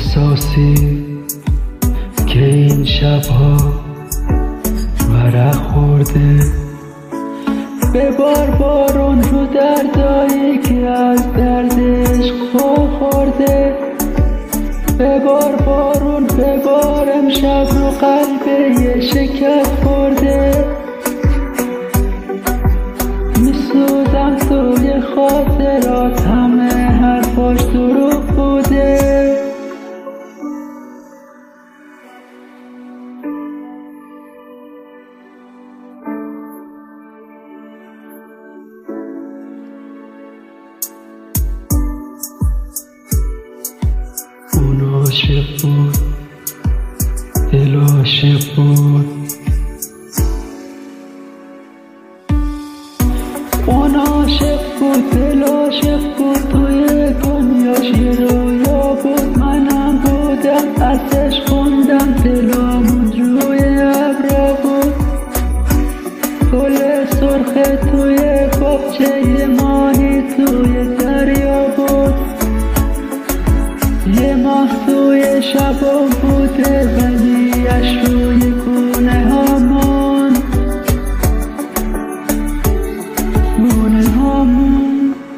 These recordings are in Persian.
احساسی که این شبها ورق خورده، ببار بارون رو دردایی که از دردش خورده، ببار بارون ببار امشب رو قلب یه شکست خورده، میسوزم توی خاطرات همه حرفاش دروغ بوده. اون عاشق بود، دل عاشق بود، اون عاشق بود، دل عاشق بود، توی دنیاش یه رویا بود، منم بودم ازش خوندم، دلامون روی ابرا بود، گل سرخ توی باغچه ماهی توی دریا بود، یه ماه توی شبا بوده ولی اش روی گونه هامون، گونه هامون.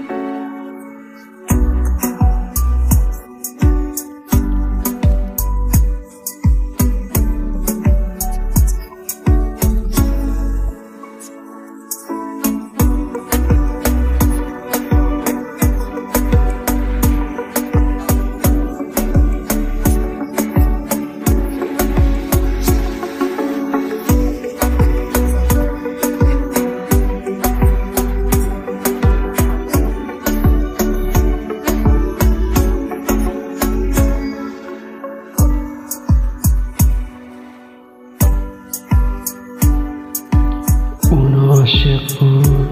اون عاشق بود،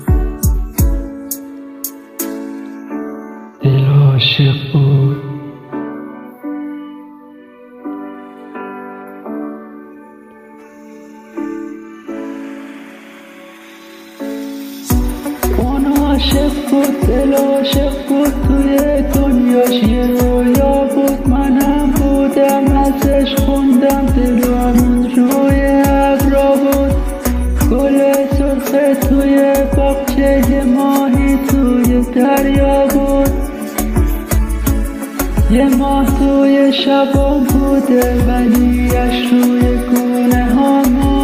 دل عاشق بود، اون عاشق بود، دل عاشق بود، توی دنیاش یه رویا بود، منم بودم ازش خوندم، دلامون روی ابرا بود، گل سرخ توی باغچه ماهی توی دریا بود، یه ماه توی شبام بوده ولی اش روی گونه هامون.